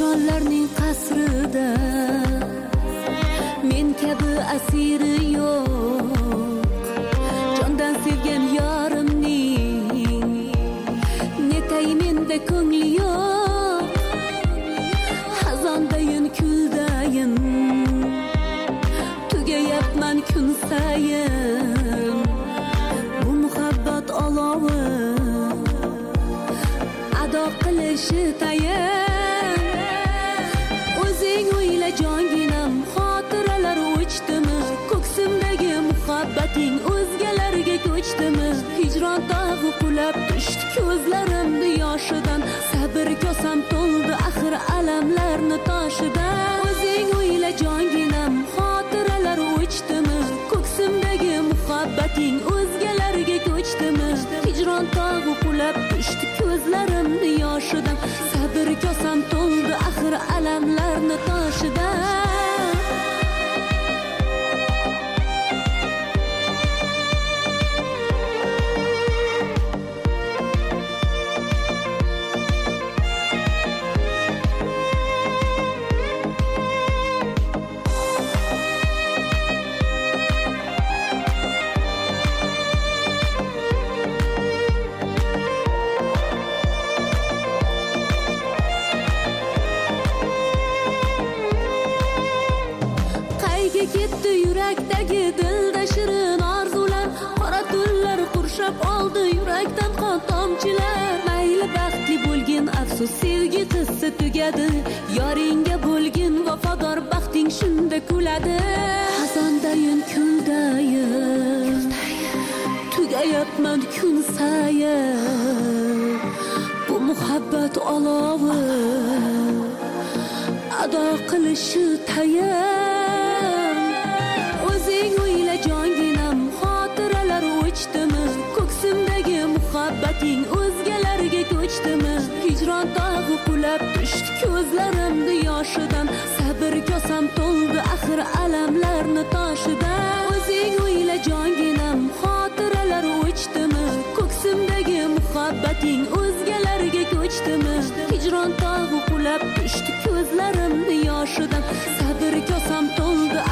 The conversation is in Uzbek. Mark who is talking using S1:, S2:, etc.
S1: Hijronlarning qasrida men kabi asiri yo'q. Jondan sevgan yorimning netay menda ko'ngli yo'q. Xazondayin kuldayin tugayapman kun sayin. Bu muhabbat olovi ado qilishi tayin. O'zing o'yla jonginam, xotiralar o'chdimi? Ko'ksimdagi muhabbating o'zgalarga ko'chdimi? Hijron tog'i qulab tushdi ko'zlarimni yoshidan. Sabr kosam to'ldi axir alamlarni toshidan. O'zing o'yla jonginam, xotiralar o'chdimi? Ko'ksimdagi muhabbating o'zgalarga ko'chdimi? Hijron tog'i qulab tushdi ko'zlarimni yoshidan. Sabr kosam to'ldi axir alamlarni toshidan. Ketdi yurakdagi dilda shirin orzular. Qora tunlar qurshab oldi yurakdan qon tomchilar. Mayli baxtli bo'lgin, afsus sevgi qissa tugadi. Yoringga bo'lgin vafodor, baxting shunda kuladi. Xazondayin kuldayin tugayapman kun sayin. Bu muhabbat olovi ado qilishi tayin. O'zing o'yla jonginam, xotiralar o'chdimi? Ko'ksimdagi muhabbating o'zgalarga ko'chdimi? Hijron tog'i qulab tushdi ko'zlarimni yoshidan. Sabr kosam to'ldi axir alamlarni toshidan. O'zing o'yla jonginam, xotiralar o'chdimi? Ko'ksimdagi muhabbating o'zgalarga ko'chdimi? Hijron tog'i qulab tushdi ko'zlarimni yoshidan. Sabr kosam to'ldi